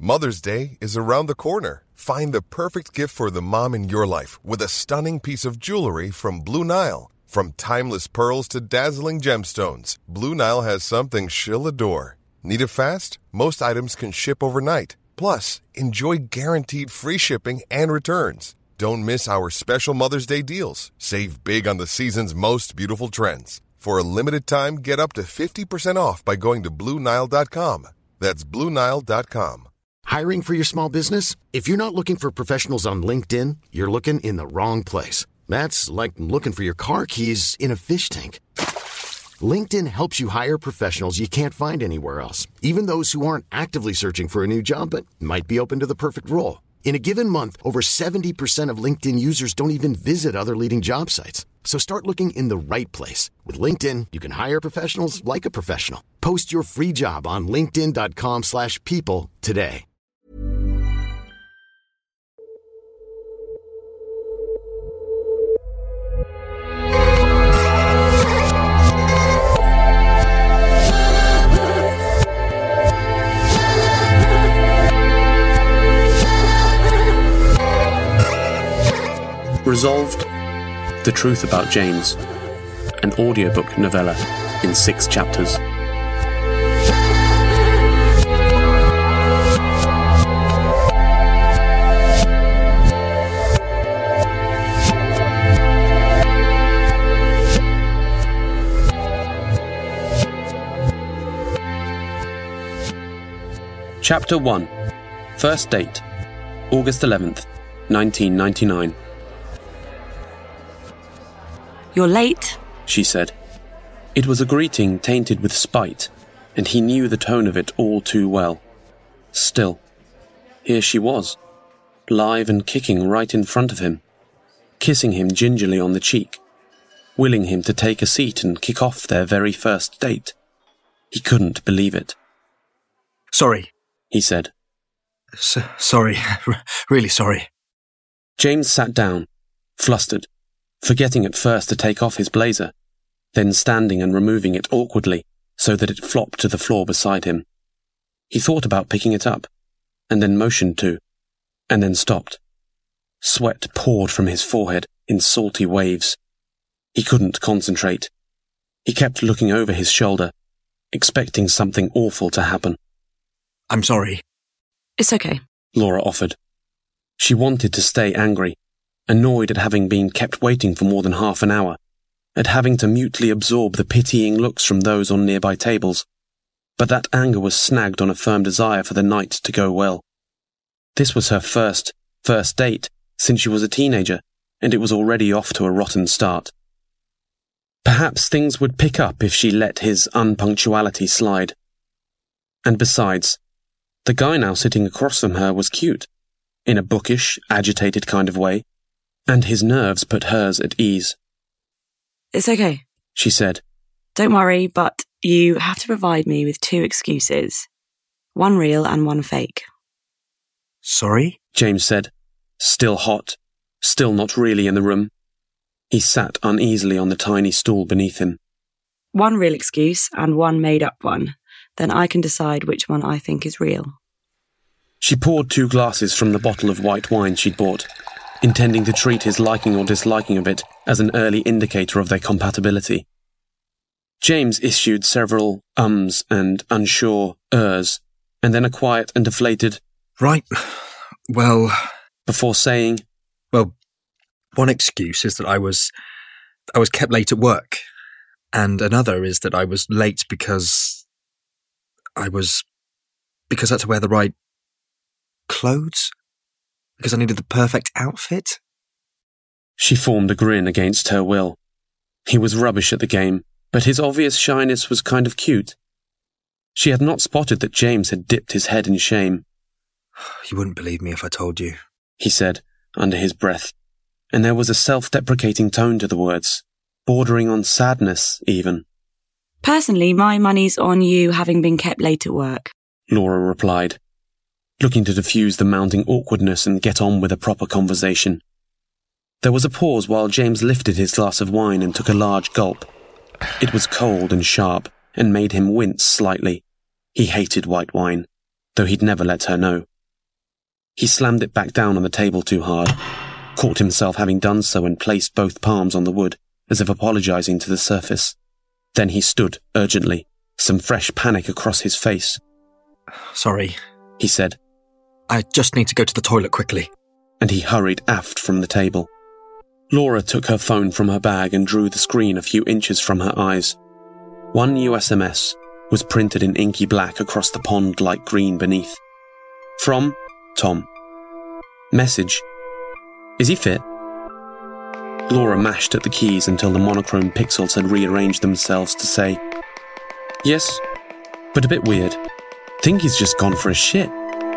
Mother's Day is around the corner. Find the perfect gift for the mom in your life with a stunning piece of jewelry from Blue Nile. From timeless pearls to dazzling gemstones, Blue Nile has something she'll adore. Need it fast? Most items can ship overnight. Plus, enjoy guaranteed free shipping and returns. Don't miss our special Mother's Day deals. Save big on the season's most beautiful trends. For a limited time, get up to 50% off by going to BlueNile.com. That's BlueNile.com. Hiring for your small business? If you're not looking for professionals on LinkedIn, you're looking in the wrong place. That's like looking for your car keys in a fish tank. LinkedIn helps you hire professionals you can't find anywhere else, even those who aren't actively searching for a new job but might be open to the perfect role. In a given month, over 70% of LinkedIn users don't even visit other leading job sites. So start looking in the right place. With LinkedIn, you can hire professionals like a professional. Post your free job on linkedin.com/people today. Resolved, The Truth About James, an audiobook novella in 6 chapters. Chapter 1. First date, August 11th, 1999. "You're late," she said. It was a greeting tainted with spite, and he knew the tone of it all too well. Still, here she was, live and kicking right in front of him, kissing him gingerly on the cheek, willing him to take a seat and kick off their very first date. He couldn't believe it. "Sorry," he said. Sorry, really sorry." James sat down, flustered, forgetting at first to take off his blazer, then standing and removing it awkwardly so that it flopped to the floor beside him. He thought about picking it up, and then motioned to, and then stopped. Sweat poured from his forehead in salty waves. He couldn't concentrate. He kept looking over his shoulder, expecting something awful to happen. "I'm sorry." "It's okay," Laura offered. She wanted to stay angry, annoyed at having been kept waiting for more than half an hour, at having to mutely absorb the pitying looks from those on nearby tables. But that anger was snagged on a firm desire for the night to go well. This was her first date since she was a teenager, and it was already off to a rotten start. Perhaps things would pick up if she let his unpunctuality slide. And besides, the guy now sitting across from her was cute, in a bookish, agitated kind of way, and his nerves put hers at ease. "It's okay," she said. "Don't worry, but you have to provide me with 2 excuses. One real and one fake." "Sorry?" James said, still hot, still not really in the room. He sat uneasily on the tiny stool beneath him. "One real excuse and one made-up one. Then I can decide which one I think is real." She poured 2 glasses from the bottle of white wine she'd bought, intending to treat his liking or disliking of it as an early indicator of their compatibility. James issued several ums and unsure ers, and then a quiet and deflated, "Right, well..." before saying, "Well, one excuse is that I was kept late at work, and another is that I was late because I had to wear the right clothes, because I needed the perfect outfit." She formed a grin against her will. He was rubbish at the game, but his obvious shyness was kind of cute. She had not spotted that James had dipped his head in shame. "You wouldn't believe me if I told you," he said, under his breath, and there was a self-deprecating tone to the words, bordering on sadness, even. "Personally, my money's on you having been kept late at work," Laura replied, looking to diffuse the mounting awkwardness and get on with a proper conversation. There was a pause while James lifted his glass of wine and took a large gulp. It was cold and sharp, and made him wince slightly. He hated white wine, though he'd never let her know. He slammed it back down on the table too hard, caught himself having done so and placed both palms on the wood, as if apologizing to the surface. Then he stood, urgently, some fresh panic across his face. Sorry, he said. I just need to go to the toilet quickly. And he hurried aft from the table. Laura took her phone from her bag and drew the screen a few inches from her eyes. One USMS was printed in inky black across the pond-like green beneath. From Tom. Message: is he fit? Laura mashed at the keys until the monochrome pixels had rearranged themselves to say, yes, but a bit weird. Think he's just gone for a shit.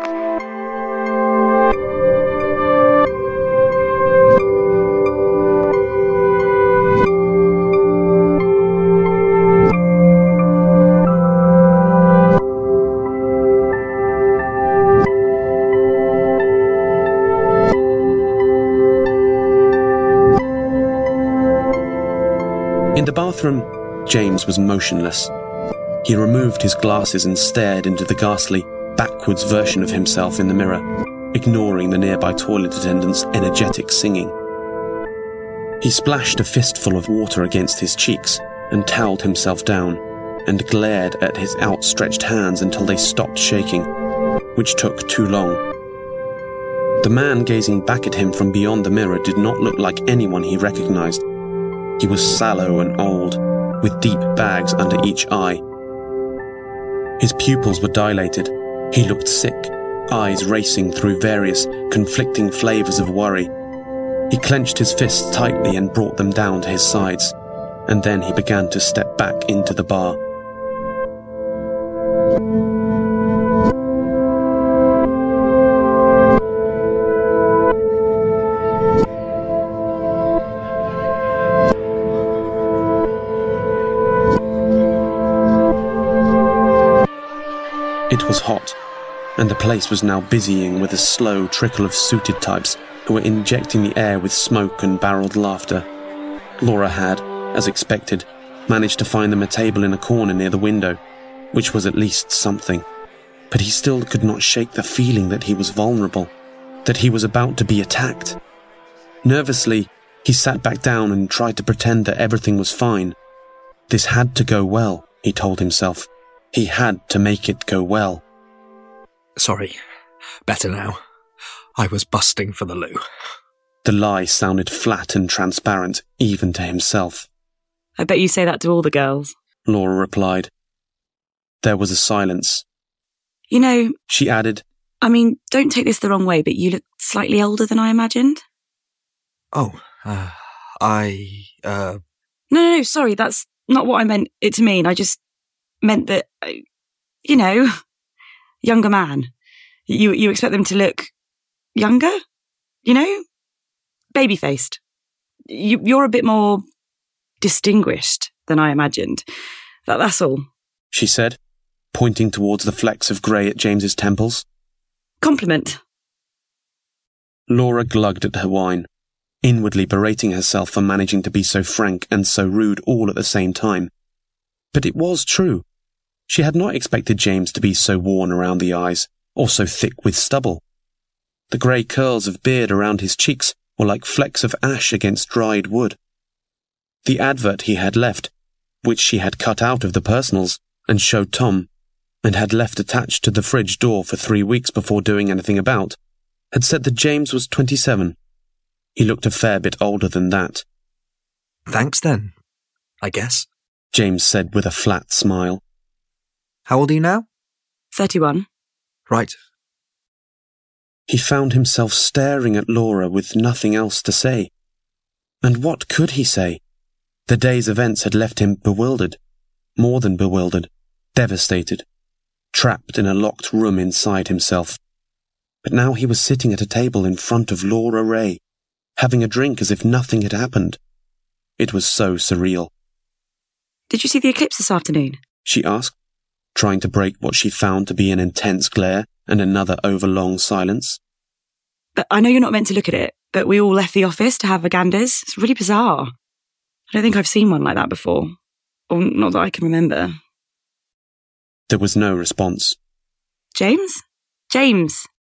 In the bathroom, James was motionless. He removed his glasses and stared into the ghastly, backwards version of himself in the mirror, ignoring the nearby toilet attendant's energetic singing. He splashed a fistful of water against his cheeks and toweled himself down, and glared at his outstretched hands until they stopped shaking, which took too long. The man gazing back at him from beyond the mirror did not look like anyone he recognized. He was sallow and old, with deep bags under each eye. His pupils were dilated. He looked sick, eyes racing through various, conflicting flavors of worry. He clenched his fists tightly and brought them down to his sides, and then he began to step back into the bar. It was hot, and the place was now busying with a slow trickle of suited types who were injecting the air with smoke and barreled laughter. Laura had, as expected, managed to find them a table in a corner near the window, which was at least something. But he still could not shake the feeling that he was vulnerable, that he was about to be attacked. Nervously, he sat back down and tried to pretend that everything was fine. This had to go well, he told himself. He had to make it go well. Sorry. Better now. I was busting for the loo. The lie sounded flat and transparent, even to himself. I bet you say that to all the girls, Laura replied. There was a silence. You know, she added, I mean, don't take this the wrong way, but you look slightly older than I imagined. Oh, No, sorry, that's not what I meant it to mean. I just meant that, you know, younger man. You expect them to look younger? You know? Baby-faced. You're a bit more distinguished than I imagined. That's all. She said, pointing towards the flecks of grey at James's temples. Compliment. Laura glugged at her wine, inwardly berating herself for managing to be so frank and so rude all at the same time. But it was true. She had not expected James to be so worn around the eyes, or so thick with stubble. The grey curls of beard around his cheeks were like flecks of ash against dried wood. The advert he had left, which she had cut out of the personals and showed Tom, and had left attached to the fridge door for 3 weeks before doing anything about, had said that James was 27. He looked a fair bit older than that. Thanks then, I guess, James said with a flat smile. How old are you now? 31. Right. He found himself staring at Laura with nothing else to say. And what could he say? The day's events had left him bewildered, more than bewildered, devastated, trapped in a locked room inside himself. But now he was sitting at a table in front of Laura Ray, having a drink as if nothing had happened. It was so surreal. Did you see the eclipse this afternoon? She asked, trying to break what she found to be an intense glare and another overlong silence. But I know you're not meant to look at it, but we all left the office to have a ganders. It's really bizarre. I don't think I've seen one like that before. Or not that I can remember. There was no response. James? James,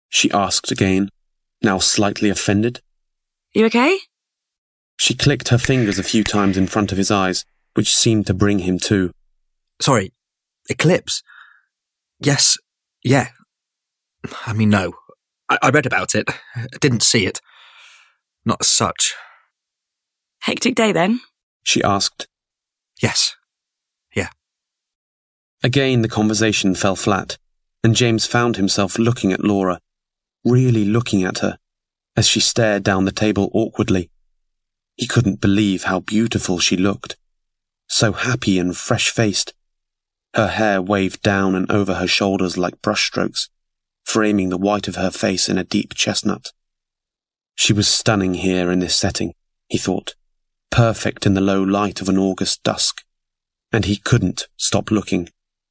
she asked again, now slightly offended. You okay? She clicked her fingers a few times in front of his eyes, which seemed to bring him to. Sorry, eclipse? Yes, yeah. I mean, no. I read about it. I didn't see it. Not as such. Hectic day then? She asked. Yes. Yeah. Again the conversation fell flat, and James found himself looking at Laura, really looking at her, as she stared down the table awkwardly. He couldn't believe how beautiful she looked, so happy and fresh-faced. Her hair waved down and over her shoulders like brushstrokes, framing the white of her face in a deep chestnut. She was stunning here in this setting, he thought, perfect in the low light of an August dusk, and he couldn't stop looking.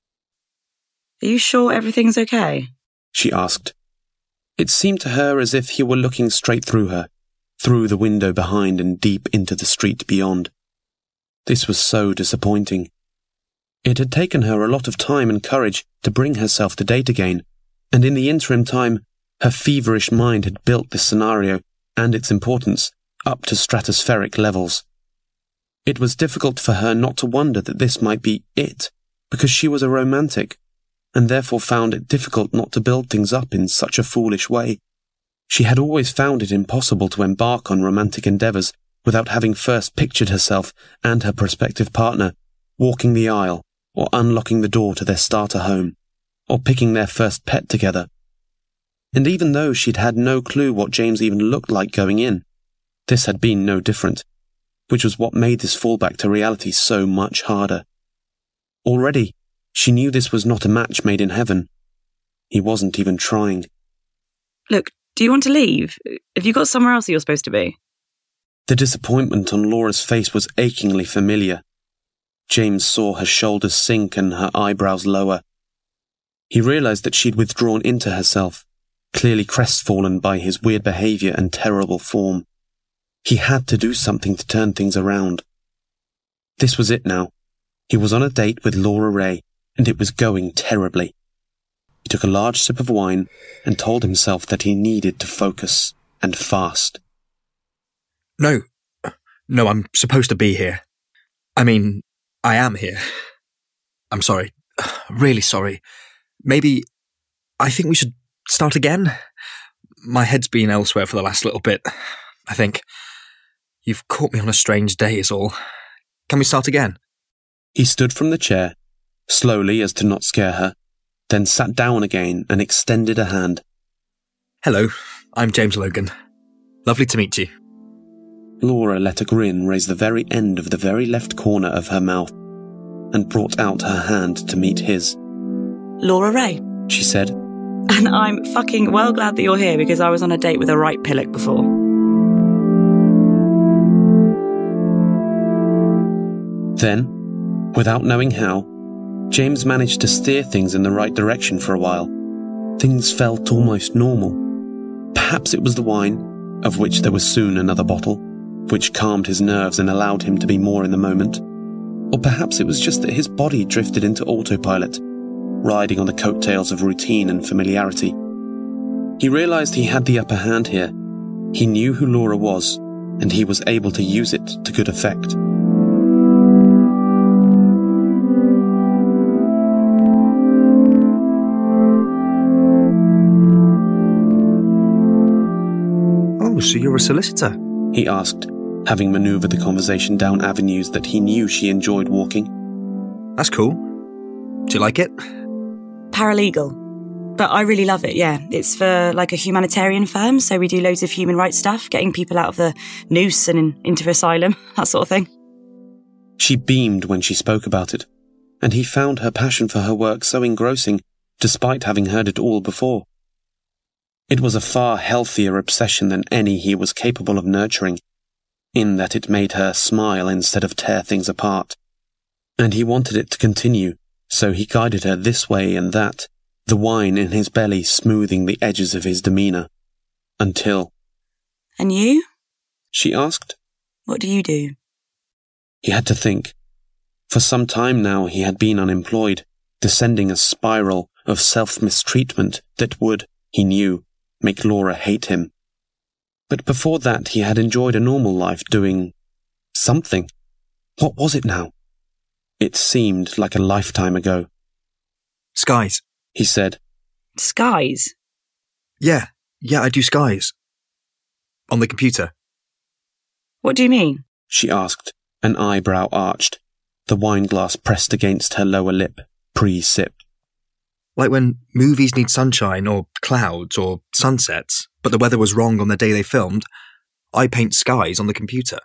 Are you sure everything's okay? She asked. It seemed to her as if he were looking straight through her, through the window behind and deep into the street beyond. This was so disappointing. It had taken her a lot of time and courage to bring herself to date again, and in the interim time, her feverish mind had built this scenario and its importance up to stratospheric levels. It was difficult for her not to wonder that this might be it, because she was a romantic, and therefore found it difficult not to build things up in such a foolish way. She had always found it impossible to embark on romantic endeavours without having first pictured herself and her prospective partner walking the aisle, or unlocking the door to their starter home, or picking their first pet together. And even though she'd had no clue what James even looked like going in, this had been no different, which was what made this fallback to reality so much harder. Already, she knew this was not a match made in heaven. He wasn't even trying. Look, do you want to leave? Have you got somewhere else you're supposed to be? The disappointment on Laura's face was achingly familiar. James saw her shoulders sink and her eyebrows lower. He realised that she'd withdrawn into herself, clearly crestfallen by his weird behaviour and terrible form. He had to do something to turn things around. This was it now. He was on a date with Laura Ray, and it was going terribly. He took a large sip of wine and told himself that he needed to focus, and fast. No, I'm supposed to be here. I mean, I am here. I'm sorry. Really sorry. Maybe I think we should start again? My head's been elsewhere for the last little bit, I think. You've caught me on a strange day is all. Can we start again? He stood from the chair, slowly as to not scare her, then sat down again and extended a hand. Hello, I'm James Logan. Lovely to meet you. Laura let a grin raise the very end of the very left corner of her mouth and brought out her hand to meet his. Laura Ray, she said. And I'm fucking well glad that you're here because I was on a date with a right pillock before. Then, without knowing how, James managed to steer things in the right direction for a while. Things felt almost normal. Perhaps it was the wine, of which there was soon another bottle, which calmed his nerves and allowed him to be more in the moment. Or perhaps it was just that his body drifted into autopilot, riding on the coattails of routine and familiarity. He realised he had the upper hand here. He knew who Laura was, and he was able to use it to good effect. Oh, so you're a solicitor? He asked, having manoeuvred the conversation down avenues that he knew she enjoyed walking. That's cool. Do you like it? Paralegal. But I really love it, yeah. It's for like a humanitarian firm, so we do loads of human rights stuff, getting people out of the noose and into asylum, that sort of thing. She beamed when she spoke about it, and he found her passion for her work so engrossing, despite having heard it all before. It was a far healthier obsession than any he was capable of nurturing, in that it made her smile instead of tear things apart. And he wanted it to continue, so he guided her this way and that, the wine in his belly smoothing the edges of his demeanour. Until... And you? She asked. What do you do? He had to think. For some time now he had been unemployed, descending a spiral of self-mistreatment that would, he knew, make Laura hate him. But before that, he had enjoyed a normal life doing something. What was it now? It seemed like a lifetime ago. Skies, he said. Skies? Yeah, I do skies. On the computer. What do you mean? She asked, an eyebrow arched, the wine glass pressed against her lower lip, pre-sip. Like when movies need sunshine or clouds or sunsets, but the weather was wrong on the day they filmed, I paint skies on the computer.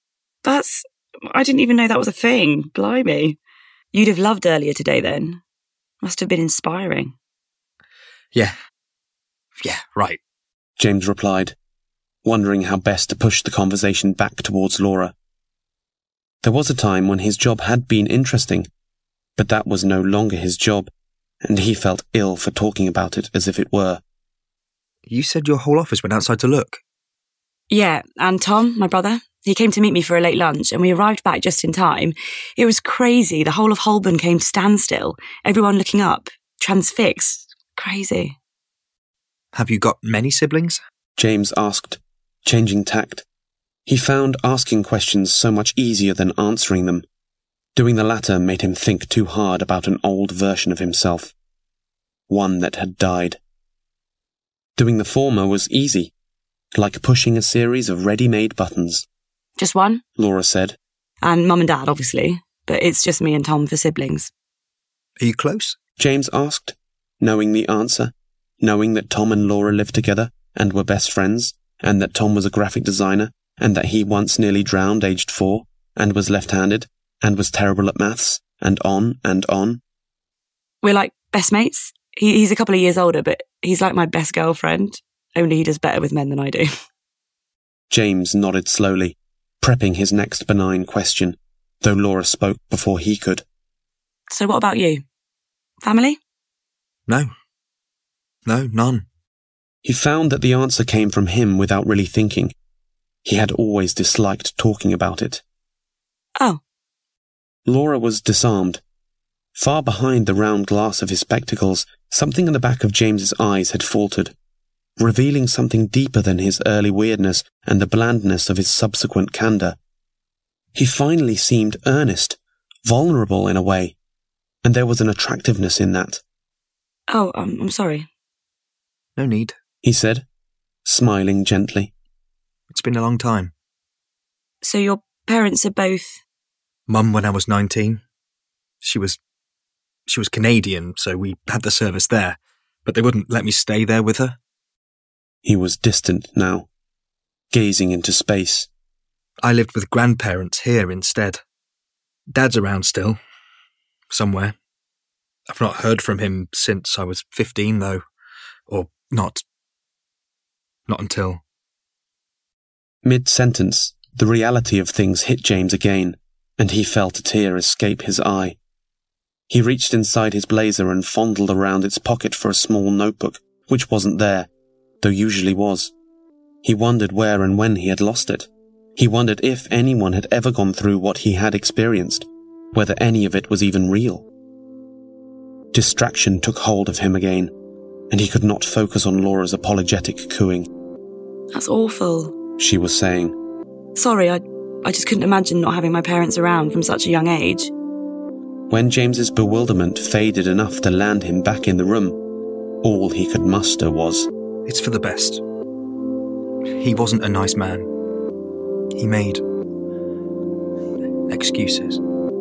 I didn't even know that was a thing. Blimey. You'd have loved earlier today then. Must have been inspiring. Yeah, right. James replied, wondering how best to push the conversation back towards Laura. There was a time when his job had been interesting, but that was no longer his job, and he felt ill for talking about it as if it were. You said your whole office went outside to look. Yeah, and Tom, my brother, he came to meet me for a late lunch, and we arrived back just in time. It was crazy. The whole of Holborn came to standstill, everyone looking up, transfixed. Crazy. Have you got many siblings? James asked, changing tact. He found asking questions so much easier than answering them. Doing the latter made him think too hard about an old version of himself. One that had died. Doing the former was easy, like pushing a series of ready-made buttons. Just one? Laura said. And Mum and Dad, obviously, but it's just me and Tom for siblings. Are you close? James asked, knowing the answer, knowing that Tom and Laura lived together and were best friends, and that Tom was a graphic designer, and that he once nearly drowned aged 4, and was left-handed, and was terrible at maths, and on and on. We're like best mates. He's a couple of years older, but he's like my best girlfriend, only he does better with men than I do. James nodded slowly, prepping his next benign question, though Laura spoke before he could. So what about you? Family? No, none. He found that the answer came from him without really thinking. He had always disliked talking about it. Oh. Laura was disarmed. Far behind the round glass of his spectacles, something in the back of James's eyes had faltered, revealing something deeper than his early weirdness and the blandness of his subsequent candour. He finally seemed earnest, vulnerable in a way, and there was an attractiveness in that. Oh, I'm sorry. No need, he said, smiling gently. It's been a long time. So your parents are both... Mum when I was 19. She was Canadian, so we had the service there, but they wouldn't let me stay there with her. He was distant now, gazing into space. I lived with grandparents here instead. Dad's around still, somewhere. I've not heard from him since I was 15, though. Or not until... Mid-sentence, the reality of things hit James again, and he felt a tear escape his eye. He reached inside his blazer and fondled around its pocket for a small notebook, which wasn't there, though usually was. He wondered where and when he had lost it. He wondered if anyone had ever gone through what he had experienced, whether any of it was even real. Distraction took hold of him again, and he could not focus on Laura's apologetic cooing. That's awful, she was saying. Sorry, I just couldn't imagine not having my parents around from such a young age. When James's bewilderment faded enough to land him back in the room, all he could muster was, It's for the best. He wasn't a nice man. He made excuses.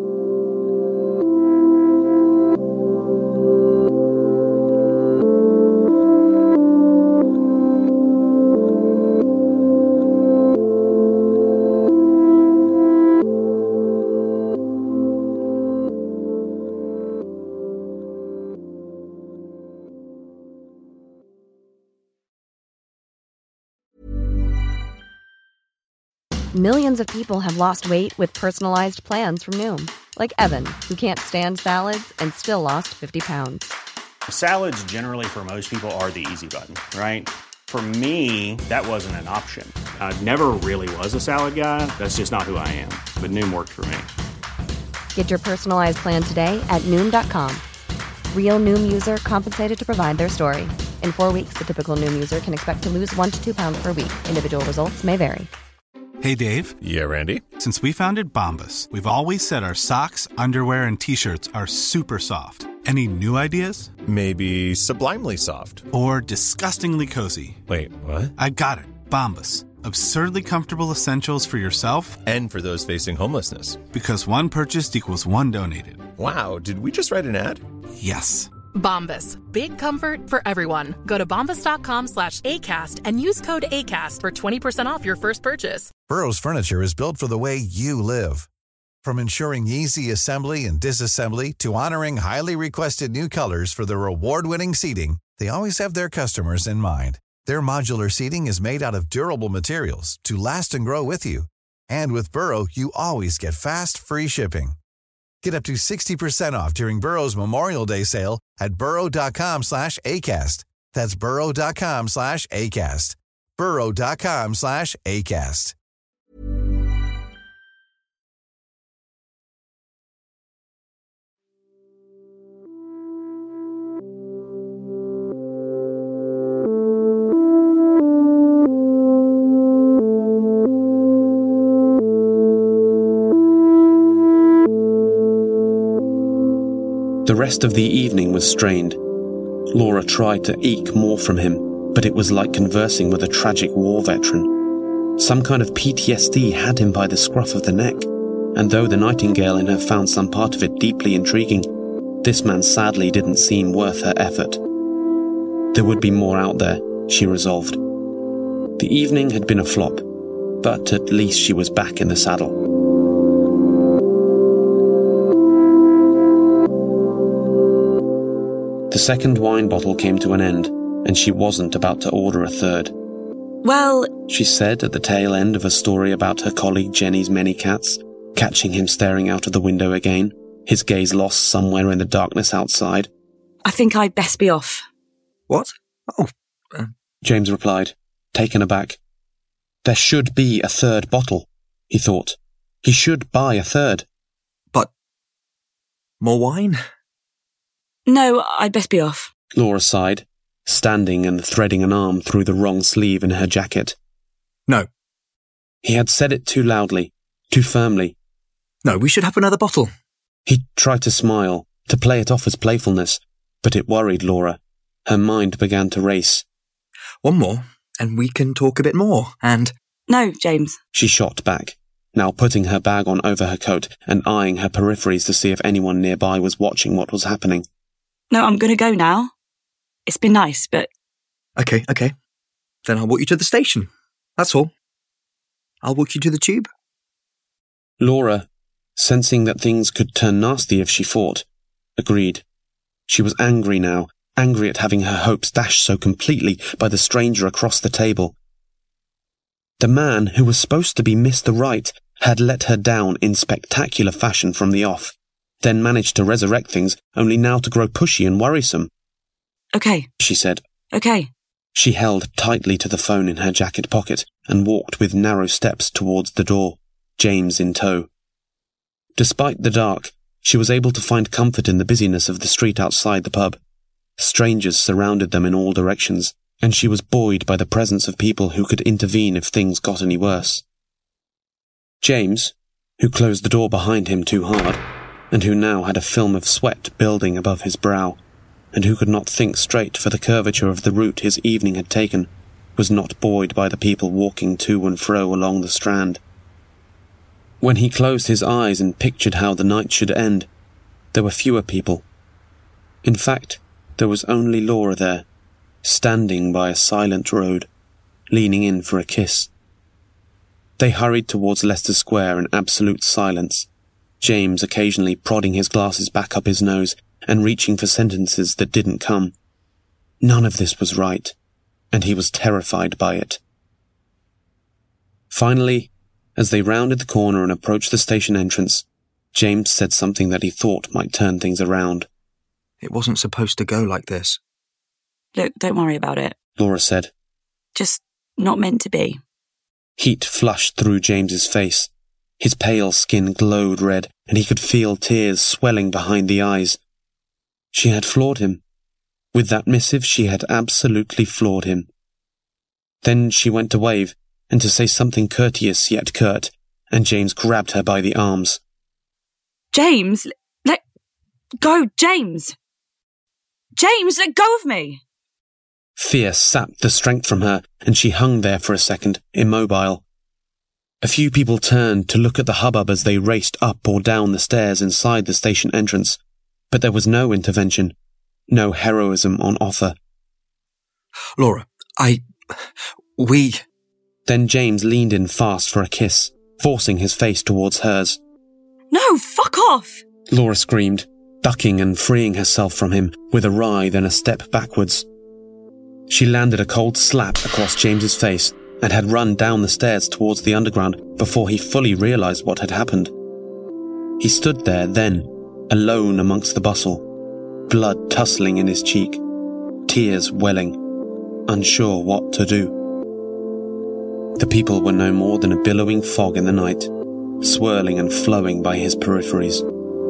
Millions of people have lost weight with personalized plans from Noom. Like Evan, who can't stand salads and still lost 50 pounds. Salads generally for most people are the easy button, right? For me, that wasn't an option. I never really was a salad guy. That's just not who I am. But Noom worked for me. Get your personalized plan today at Noom.com. Real Noom user compensated to provide their story. In 4 weeks, the typical Noom user can expect to lose 1 to 2 pounds per week. Individual results may vary. Hey, Dave. Yeah, Randy. Since we founded Bombas, we've always said our socks, underwear, and T-shirts are super soft. Any new ideas? Maybe sublimely soft. Or disgustingly cozy. Wait, what? I got it. Bombas. Absurdly comfortable essentials for yourself and for those facing homelessness. Because one purchased equals one donated. Wow, did we just write an ad? Yes. Bombas. Big comfort for everyone. Go to bombas.com/ACAST and use code ACAST for 20% off your first purchase. Burrow's furniture is built for the way you live. From ensuring easy assembly and disassembly to honoring highly requested new colors for their award-winning seating, they always have their customers in mind. Their modular seating is made out of durable materials to last and grow with you. And with Burrow, you always get fast, free shipping. Get up to 60% off during Burrow's Memorial Day sale at burrow.com/ACAST. That's burrow.com/ACAST. burrow.com/ACAST. The rest of the evening was strained. Laura tried to eke more from him, but it was like conversing with a tragic war veteran. Some kind of PTSD had him by the scruff of the neck, and though the Nightingale in her found some part of it deeply intriguing, this man sadly didn't seem worth her effort. There would be more out there, she resolved. The evening had been a flop, but at least she was back in the saddle. The second wine bottle came to an end, and she wasn't about to order a third. Well, she said at the tail end of a story about her colleague Jenny's many cats, catching him staring out of the window again, his gaze lost somewhere in the darkness outside. I think I'd best be off. What? Oh. James replied, taken aback. There should be a third bottle, he thought. He should buy a third. But more wine? No, I'd best be off. Laura sighed, standing and threading an arm through the wrong sleeve in her jacket. No. He had said it too loudly, too firmly. No, we should have another bottle. He tried to smile, to play it off as playfulness, but it worried Laura. Her mind began to race. One more, and we can talk a bit more, and... No, James. She shot back, now putting her bag on over her coat and eyeing her peripheries to see if anyone nearby was watching what was happening. No, I'm going to go now. It's been nice, but... Okay. Then I'll walk you to the station. That's all. I'll walk you to the tube. Laura, sensing that things could turn nasty if she fought, agreed. She was angry now, angry at having her hopes dashed so completely by the stranger across the table. The man who was supposed to be Mr. Right had let her down in spectacular fashion from the off, then managed to resurrect things, only now to grow pushy and worrisome. Okay, she said. Okay. She held tightly to the phone in her jacket pocket and walked with narrow steps towards the door, James in tow. Despite the dark, she was able to find comfort in the busyness of the street outside the pub. Strangers surrounded them in all directions, and she was buoyed by the presence of people who could intervene if things got any worse. James, who closed the door behind him too hard, and who now had a film of sweat building above his brow, and who could not think straight for the curvature of the route his evening had taken, was not buoyed by the people walking to and fro along the Strand. When he closed his eyes and pictured how the night should end, there were fewer people. In fact, there was only Laura there, standing by a silent road, leaning in for a kiss. They hurried towards Leicester Square in absolute silence, James occasionally prodding his glasses back up his nose and reaching for sentences that didn't come. None of this was right, and he was terrified by it. Finally, as they rounded the corner and approached the station entrance, James said something that he thought might turn things around. It wasn't supposed to go like this. Look, don't worry about it, Laura said. Just not meant to be. Heat flushed through James's face. His pale skin glowed red, and he could feel tears swelling behind the eyes. She had floored him. With that missive, she had absolutely floored him. Then she went to wave and to say something courteous yet curt, and James grabbed her by the arms. James, let go, James! James, let go of me! Fear sapped the strength from her, and she hung there for a second, immobile. A few people turned to look at the hubbub as they raced up or down the stairs inside the station entrance, but there was no intervention, no heroism on offer. Laura, we... Then James leaned in fast for a kiss, forcing his face towards hers. No, fuck off! Laura screamed, ducking and freeing herself from him with a writhe and a step backwards. She landed a cold slap across James's face and had run down the stairs towards the underground before he fully realized what had happened. He stood there then, alone amongst the bustle, blood tussling in his cheek, tears welling, unsure what to do. The people were no more than a billowing fog in the night, swirling and flowing by his peripheries.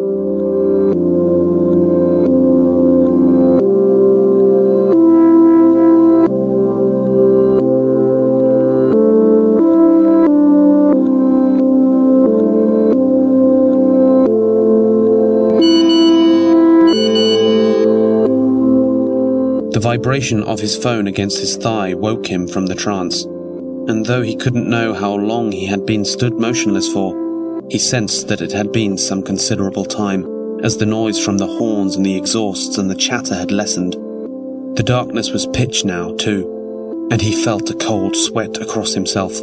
The vibration of his phone against his thigh woke him from the trance, and though he couldn't know how long he had been stood motionless for, he sensed that it had been some considerable time, as the noise from the horns and the exhausts and the chatter had lessened. The darkness was pitch now, too, and he felt a cold sweat across himself.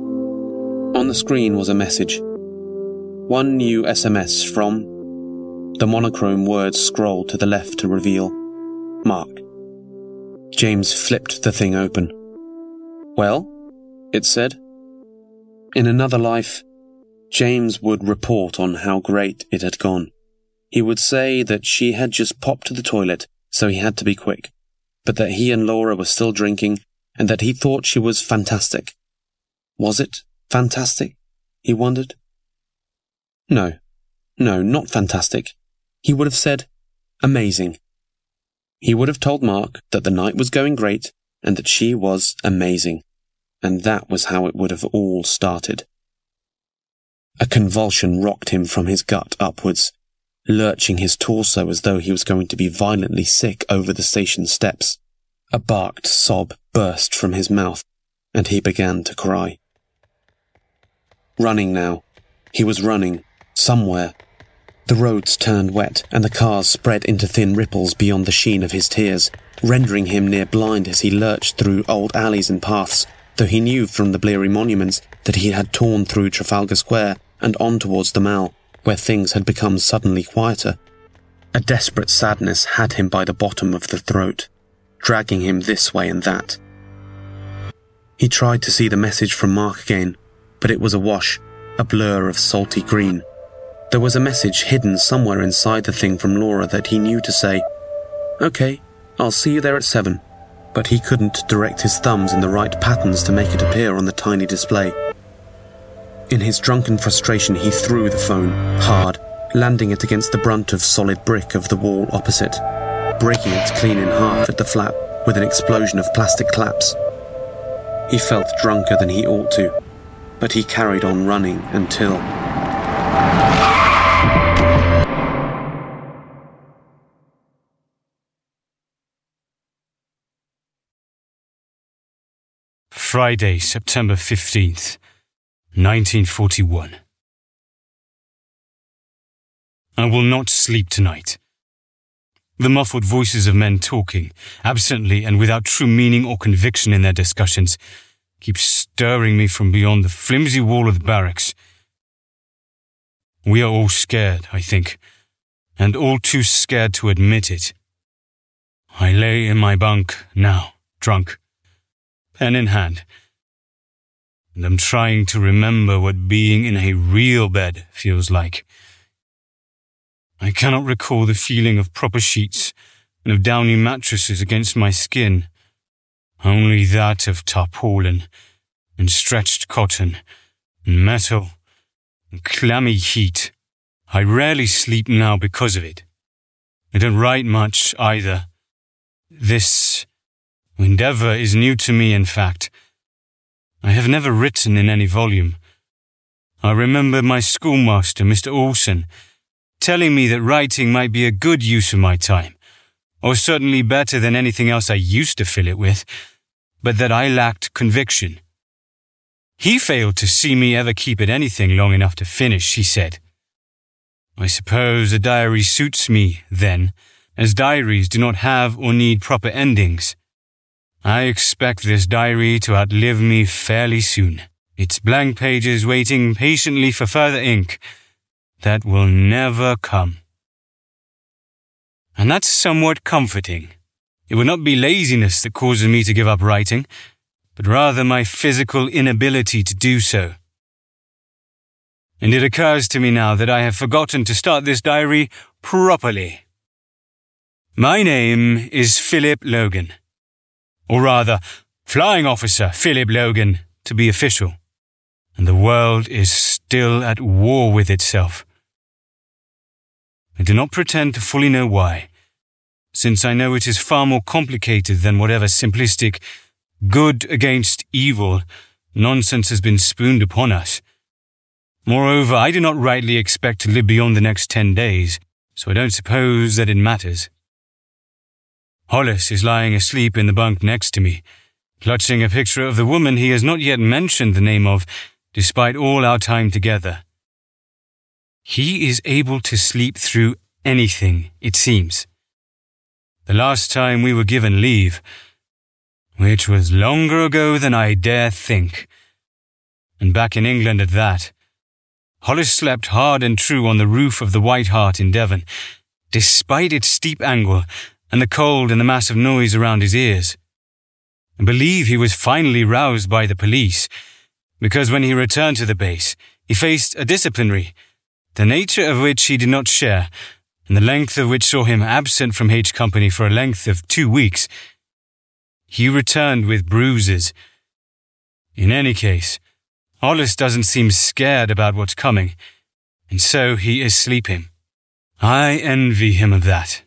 On the screen was a message. One new SMS from... The monochrome words scrolled to the left to reveal... Mark. James flipped the thing open. Well, it said. In another life, James would report on how great it had gone. He would say that she had just popped to the toilet, so he had to be quick, but that he and Laura were still drinking, and that he thought she was fantastic. Was it fantastic? He wondered. No, not fantastic. He would have said, amazing. He would have told Mark that the night was going great and that she was amazing, and that was how it would have all started. A convulsion rocked him from his gut upwards, lurching his torso as though he was going to be violently sick over the station steps. A barked sob burst from his mouth, and he began to cry. Running now. He was running, somewhere. The roads turned wet, and the cars spread into thin ripples beyond the sheen of his tears, rendering him near blind as he lurched through old alleys and paths, though he knew from the bleary monuments that he had torn through Trafalgar Square and on towards the Mall, where things had become suddenly quieter. A desperate sadness had him by the bottom of the throat, dragging him this way and that. He tried to see the message from Mark again, but it was awash, a blur of salty green. There was a message hidden somewhere inside the thing from Laura that he knew to say, "Okay, I'll see you there at 7. But he couldn't direct his thumbs in the right patterns to make it appear on the tiny display. In his drunken frustration, he threw the phone, hard, landing it against the brunt of solid brick of the wall opposite, breaking it clean in half at the flap with an explosion of plastic claps. He felt drunker than he ought to, but he carried on running until... Friday, September 15th, 1941. I will not sleep tonight. The muffled voices of men talking, absently and without true meaning or conviction in their discussions, keep stirring me from beyond the flimsy wall of the barracks. We are all scared, I think, and all too scared to admit it. I lay in my bunk now, drunk, pen in hand, and I'm trying to remember what being in a real bed feels like. I cannot recall the feeling of proper sheets and of downy mattresses against my skin, only that of tarpaulin and stretched cotton and metal and clammy heat. I rarely sleep now because of it. I don't write much either, This endeavor is new to me, in fact. I have never written in any volume. I remember my schoolmaster, Mr. Olsen, telling me that writing might be a good use of my time, or certainly better than anything else I used to fill it with, but that I lacked conviction. He failed to see me ever keep at anything long enough to finish, he said. I suppose a diary suits me, then, as diaries do not have or need proper endings. I expect this diary to outlive me fairly soon, its blank pages waiting patiently for further ink that will never come. And that's somewhat comforting. It would not be laziness that causes me to give up writing, but rather my physical inability to do so. And it occurs to me now that I have forgotten to start this diary properly. My name is Philip Logan. Or rather, Flying Officer Philip Logan, to be official. And the world is still at war with itself. I do not pretend to fully know why, since I know it is far more complicated than whatever simplistic good against evil nonsense has been spooned upon us. Moreover, I do not rightly expect to live beyond the next 10 days, so I don't suppose that it matters. Hollis is lying asleep in the bunk next to me, clutching a picture of the woman he has not yet mentioned the name of, despite all our time together. He is able to sleep through anything, it seems. The last time we were given leave, which was longer ago than I dare think, and back in England at that, Hollis slept hard and true on the roof of the White Hart in Devon, despite its steep angle and the cold and the massive noise around his ears. I believe he was finally roused by the police, because when he returned to the base, he faced a disciplinary, the nature of which he did not share, and the length of which saw him absent from H Company for a length of 2 weeks. He returned with bruises. In any case, Hollis doesn't seem scared about what's coming, and so he is sleeping. I envy him of that.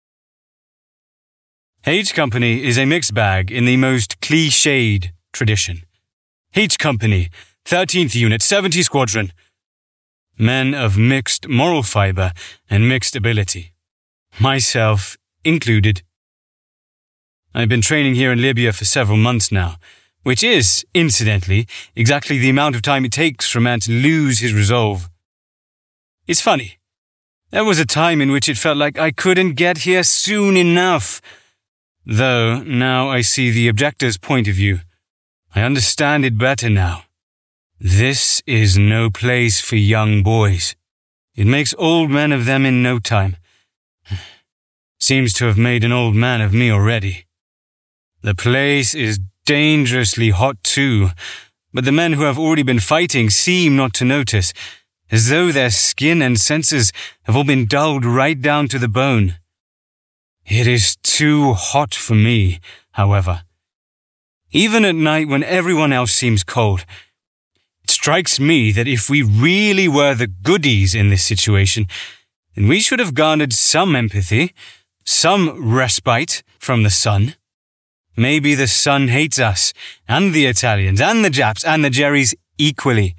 H Company is a mixed bag in the most cliched tradition. H Company, 13th Unit, 70 Squadron. Men of mixed moral fibre and mixed ability. Myself included. I've been training here in Libya for several months now, which is, incidentally, exactly the amount of time it takes for a man to lose his resolve. It's funny. There was a time in which it felt like I couldn't get here soon enough. Though now I see the objector's point of view. I understand it better now. This is no place for young boys. It makes old men of them in no time. Seems to have made an old man of me already. The place is dangerously hot too, but the men who have already been fighting seem not to notice, as though their skin and senses have all been dulled right down to the bone. It is too hot for me, however. Even at night when everyone else seems cold, it strikes me that if we really were the goodies in this situation, then we should have garnered some empathy, some respite from the sun. Maybe the sun hates us, and the Italians, and the Japs, and the Jerrys equally.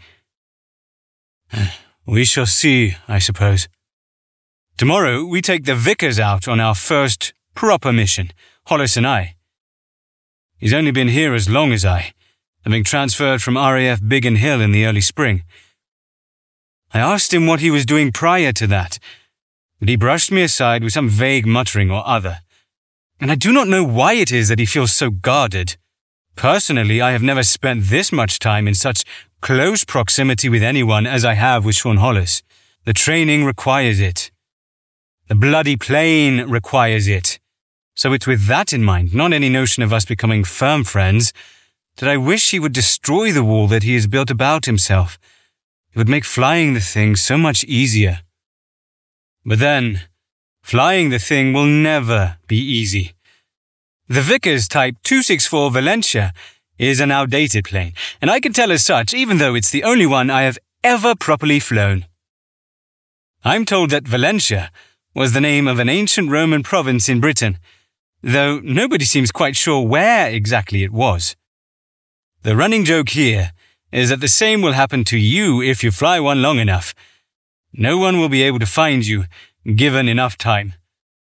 We shall see, I suppose. Tomorrow we take the Vickers out on our first proper mission, Hollis and I. He's only been here as long as I, having transferred from RAF Biggin Hill in the early spring. I asked him what he was doing prior to that, but he brushed me aside with some vague muttering or other. And I do not know why it is that he feels so guarded. Personally, I have never spent this much time in such close proximity with anyone as I have with Sean Hollis. The training requires it. The bloody plane requires it. So it's with that in mind, not any notion of us becoming firm friends, that I wish he would destroy the wall that he has built about himself. It would make flying the thing so much easier. But then, flying the thing will never be easy. The Vickers Type 264 Valentia is an outdated plane, and I can tell as such even though it's the only one I have ever properly flown. I'm told that Valentia was the name of an ancient Roman province in Britain, though nobody seems quite sure where exactly it was. The running joke here is that the same will happen to you if you fly one long enough. No one will be able to find you, given enough time.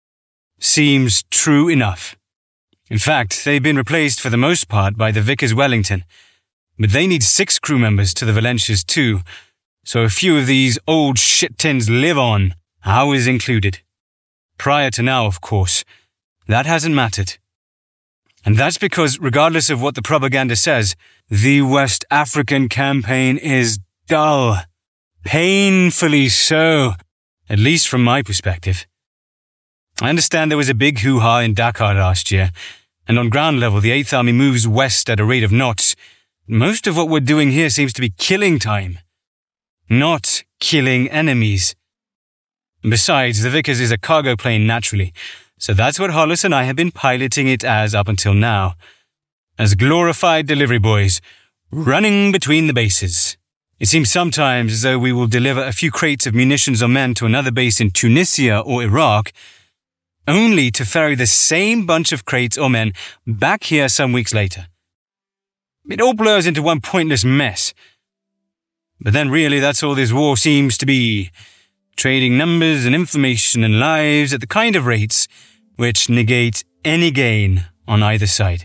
Seems true enough. In fact, they've been replaced for the most part by the Vickers Wellington, but they need 6 crew members to the Valentias too, so a few of these old shit-tins live on, ours included. Prior to now, of course. That hasn't mattered. And that's because, regardless of what the propaganda says, the West African campaign is dull. Painfully so, at least from my perspective. I understand there was a big hoo-ha in Dakar last year, and on ground level the 8th Army moves west at a rate of knots. Most of what we're doing here seems to be killing time, not killing enemies. Besides, the Vickers is a cargo plane naturally, so that's what Hollis and I have been piloting it as up until now. As glorified delivery boys, running between the bases. It seems sometimes as though we will deliver a few crates of munitions or men to another base in Tunisia or Iraq, only to ferry the same bunch of crates or men back here some weeks later. It all blurs into one pointless mess. But then really that's all this war seems to be. Trading numbers and information and lives at the kind of rates which negate any gain on either side.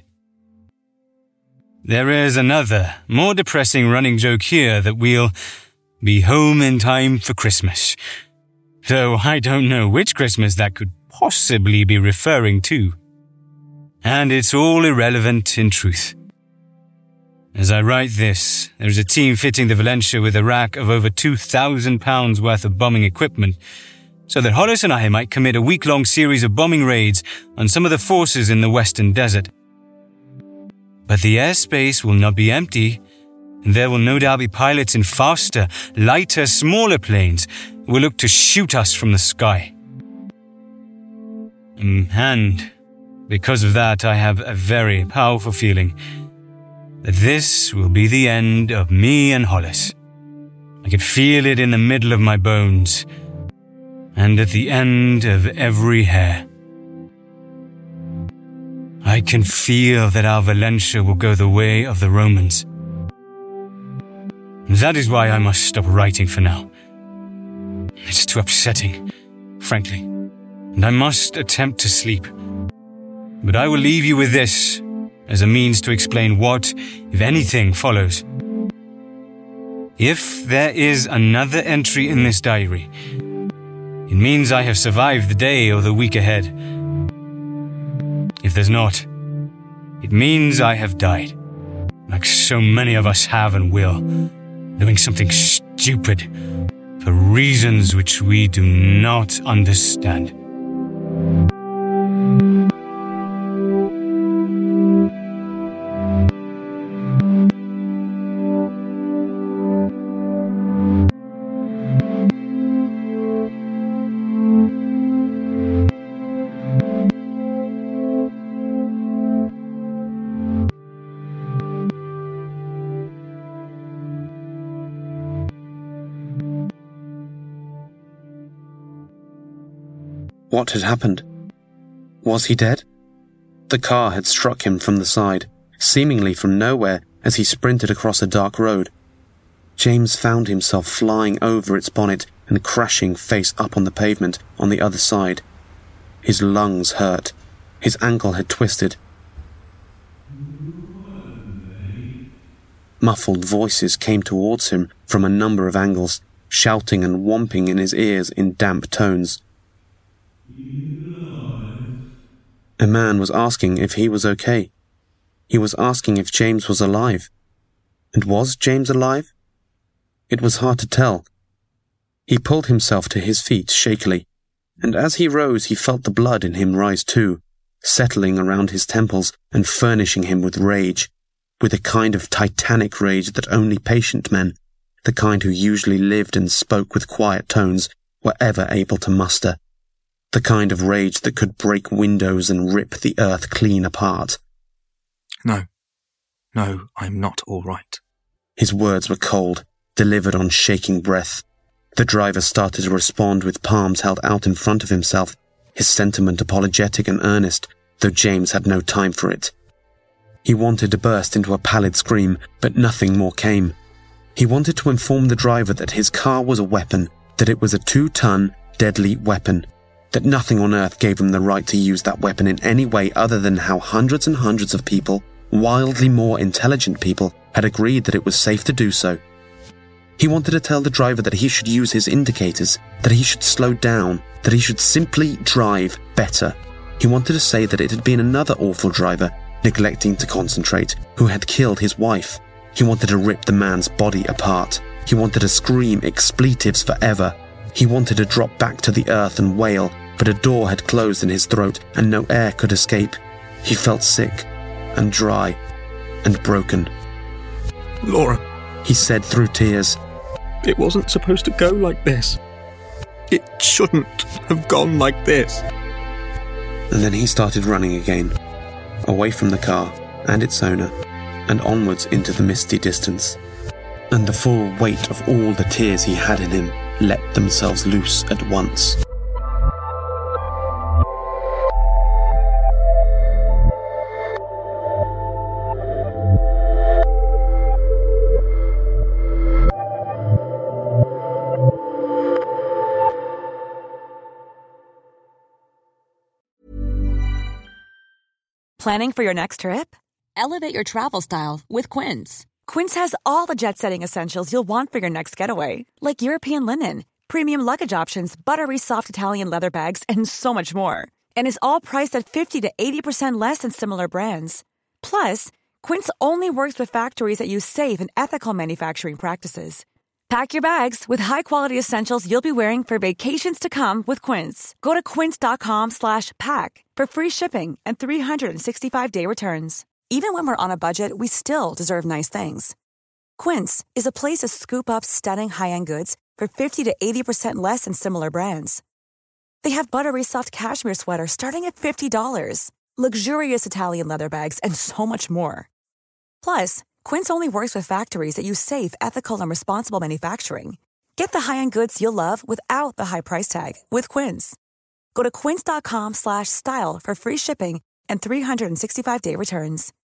There is another, more depressing running joke here that we'll be home in time for Christmas. Though I don't know which Christmas that could possibly be referring to. And it's all irrelevant in truth. As I write this, there is a team fitting the Valentia with a rack of over 2,000 pounds worth of bombing equipment, so that Hollis and I might commit a week-long series of bombing raids on some of the forces in the Western Desert. But the airspace will not be empty, and there will no doubt be pilots in faster, lighter, smaller planes who will look to shoot us from the sky. And because of that, I have a very powerful feeling that this will be the end of me and Hollis. I can feel it in the middle of my bones, and at the end of every hair. I can feel that our Valentia will go the way of the Romans. That is why I must stop writing for now. It's too upsetting, frankly, and I must attempt to sleep. But I will leave you with this as a means to explain what, if anything, follows. If there is another entry in this diary, it means I have survived the day or the week ahead. If there's not, it means I have died, like so many of us have and will, doing something stupid for reasons which we do not understand. What had happened? Was he dead? The car had struck him from the side, seemingly from nowhere as he sprinted across a dark road. James found himself flying over its bonnet and crashing face up on the pavement on the other side. His lungs hurt. His ankle had twisted. Muffled voices came towards him from a number of angles, shouting and whomping in his ears in damp tones. A man was asking if he was okay. He was asking if James was alive. And was James alive? It was hard to tell. He pulled himself to his feet shakily, and as he rose he felt the blood in him rise too, settling around his temples and furnishing him with rage, with a kind of titanic rage that only patient men, the kind who usually lived and spoke with quiet tones, were ever able to muster. The kind of rage that could break windows and rip the earth clean apart. No, I'm not all right. His words were cold, delivered on shaking breath. The driver started to respond with palms held out in front of himself, his sentiment apologetic and earnest, though James had no time for it. He wanted to burst into a pallid scream, but nothing more came. He wanted to inform the driver that his car was a weapon, that it was a 2-ton, deadly weapon, that nothing on earth gave him the right to use that weapon in any way other than how hundreds and hundreds of people, wildly more intelligent people, had agreed that it was safe to do so. He wanted to tell the driver that he should use his indicators, that he should slow down, that he should simply drive better. He wanted to say that it had been another awful driver, neglecting to concentrate, who had killed his wife. He wanted to rip the man's body apart. He wanted to scream expletives forever. He wanted to drop back to the earth and wail, but a door had closed in his throat and no air could escape. He felt sick and dry and broken. Laura, he said through tears, it wasn't supposed to go like this. It shouldn't have gone like this. And then he started running again, away from the car and its owner, and onwards into the misty distance. And the full weight of all the tears he had in him let themselves loose at once. Planning for your next trip? Elevate your travel style with Quince. Quince has all the jet-setting essentials you'll want for your next getaway, like European linen, premium luggage options, buttery soft Italian leather bags, and so much more. And is all priced at 50 to 80% less than similar brands. Plus, Quince only works with factories that use safe and ethical manufacturing practices. Pack your bags with high-quality essentials you'll be wearing for vacations to come with Quince. Go to quince.com/pack for free shipping and 365-day returns. Even when we're on a budget, we still deserve nice things. Quince is a place to scoop up stunning high-end goods for 50 to 80% less than similar brands. They have buttery soft cashmere sweaters starting at $50, luxurious Italian leather bags, and so much more. Plus, Quince only works with factories that use safe, ethical, and responsible manufacturing. Get the high-end goods you'll love without the high price tag with Quince. Go to quince.com/style for free shipping and 365-day returns.